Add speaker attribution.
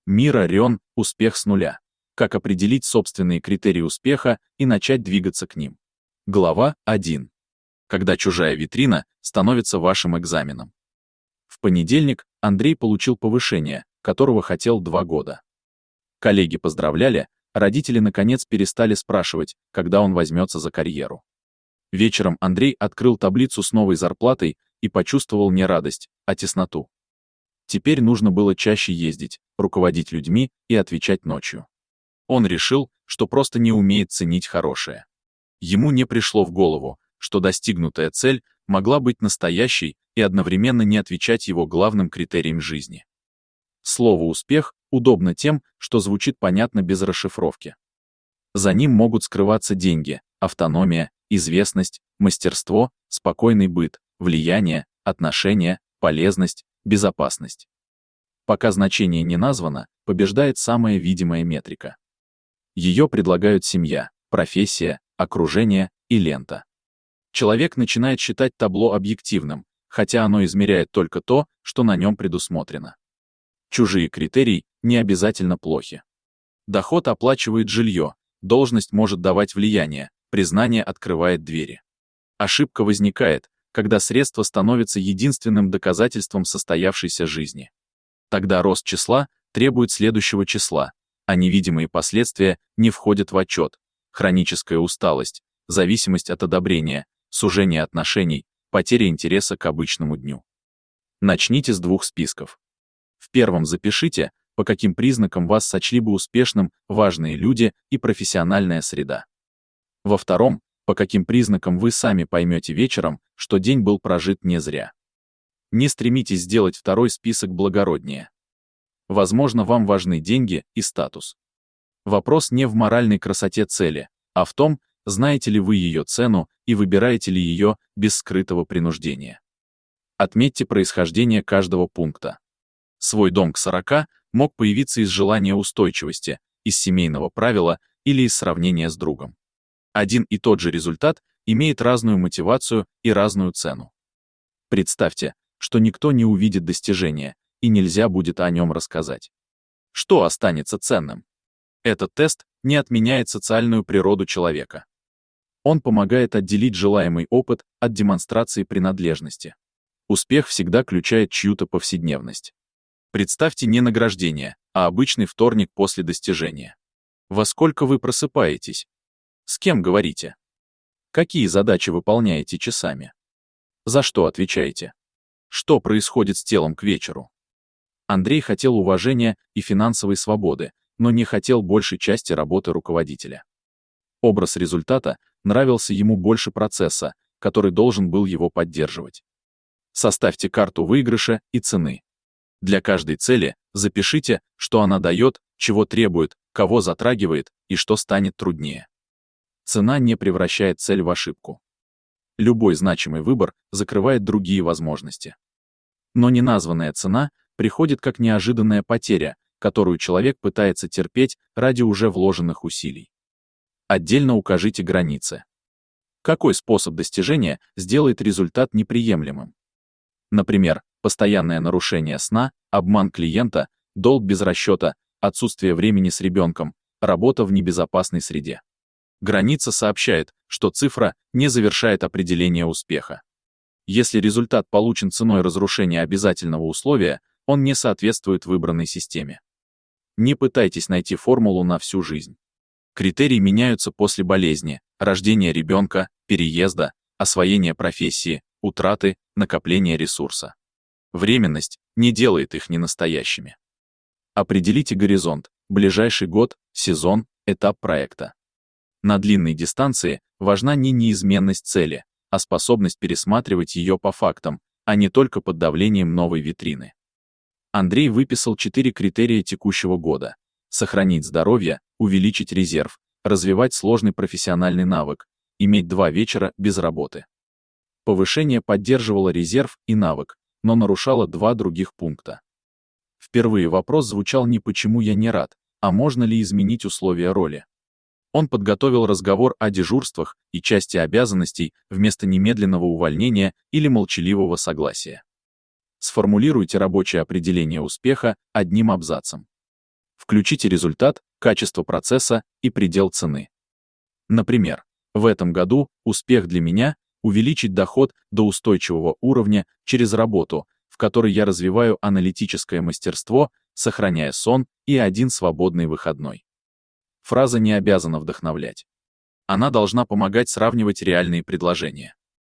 Speaker 1: Мира Рён «Успех с нуля». Как определить собственные критерии успеха и начать двигаться к ним. Глава 1. Когда чужая витрина становится вашим экзаменом. В понедельник Андрей получил повышение, которого хотел 2 года. Коллеги поздравляли, родители наконец перестали спрашивать, когда он возьмется за карьеру. Вечером Андрей открыл таблицу с новой зарплатой и почувствовал не радость, а тесноту. Теперь нужно было чаще ездить, руководить людьми и отвечать ночью. Он решил, что просто не умеет ценить хорошее. Ему не пришло в голову, что достигнутая цель могла быть настоящей и одновременно не отвечать его главным критериям жизни. Слово «успех» удобно тем, что звучит понятно без расшифровки. За ним могут скрываться деньги, автономия, известность, мастерство, спокойный быт, влияние, отношения, полезность, безопасность. Пока значение не названо, побеждает самая видимая метрика. Ее предлагают семья, профессия, окружение и лента. Человек начинает считать табло объективным, хотя оно измеряет только то, что на нем предусмотрено. Чужие критерии не обязательно плохи. Доход оплачивает жилье, должность может давать влияние, признание открывает двери. Ошибка возникает, когда средства становятся единственным доказательством состоявшейся жизни. Тогда рост числа требует следующего числа, а невидимые последствия не входят в отчет: хроническая усталость, зависимость от одобрения, сужение отношений, потеря интереса к обычному дню. Начните с 2 списков. В первом запишите, по каким признакам вас сочли бы успешным важные люди и профессиональная среда. Во втором, по каким признакам вы сами поймете вечером, что день был прожит не зря. Не стремитесь сделать второй список благороднее. Возможно, вам важны деньги и статус. Вопрос не в моральной красоте цели, а в том, знаете ли вы ее цену и выбираете ли ее без скрытого принуждения. Отметьте происхождение каждого пункта. Свой дом к 40 мог появиться из желания устойчивости, из семейного правила или из сравнения с другом. Один и тот же результат имеет разную мотивацию и разную цену. Представьте, что никто не увидит достижения, и нельзя будет о нем рассказать. Что останется ценным? Этот тест не отменяет социальную природу человека. Он помогает отделить желаемый опыт от демонстрации принадлежности. Успех всегда включает чью-то повседневность. Представьте не награждение, а обычный вторник после достижения. Во сколько вы просыпаетесь? С кем говорите? Какие задачи выполняете часами? За что отвечаете? Что происходит с телом к вечеру? Андрей хотел уважения и финансовой свободы, но не хотел большей части работы руководителя. Образ результата нравился ему больше процесса, который должен был его поддерживать. Составьте карту выигрыша и цены. Для каждой цели запишите, что она дает, чего требует, кого затрагивает и что станет труднее. Цена не превращает цель в ошибку. Любой значимый выбор закрывает другие возможности. Но неназванная цена приходит как неожиданная потеря, которую человек пытается терпеть ради уже вложенных усилий. Отдельно укажите границы. Какой способ достижения сделает результат неприемлемым? Например, постоянное нарушение сна, обман клиента, долг без расчета, отсутствие времени с ребенком, работа в небезопасной среде. Граница сообщает, что цифра не завершает определение успеха. Если результат получен ценой разрушения обязательного условия, он не соответствует выбранной системе. Не пытайтесь найти формулу на всю жизнь. Критерии меняются после болезни, рождения ребенка, переезда, освоения профессии, утраты, накопления ресурса. Временность не делает их ненастоящими. Определите горизонт, ближайший год, сезон, этап проекта. На длинной дистанции важна не неизменность цели, а способность пересматривать ее по фактам, а не только под давлением новой витрины. Андрей выписал 4 критерия текущего года: сохранить здоровье, увеличить резерв, развивать сложный профессиональный навык, иметь 2 вечера без работы. Повышение поддерживало резерв и навык, но нарушало 2 других пункта. Впервые вопрос звучал не «почему я не рад», а «можно ли изменить условия роли?». Он подготовил разговор о дежурствах и части обязанностей вместо немедленного увольнения или молчаливого согласия. Сформулируйте рабочее определение успеха одним абзацем. Включите результат, качество процесса и предел цены. Например, в этом году успех для меня — увеличить доход до устойчивого уровня через работу, в которой я развиваю аналитическое мастерство, сохраняя сон и один свободный выходной. Фраза не обязана вдохновлять. Она должна помогать сравнивать реальные предложения.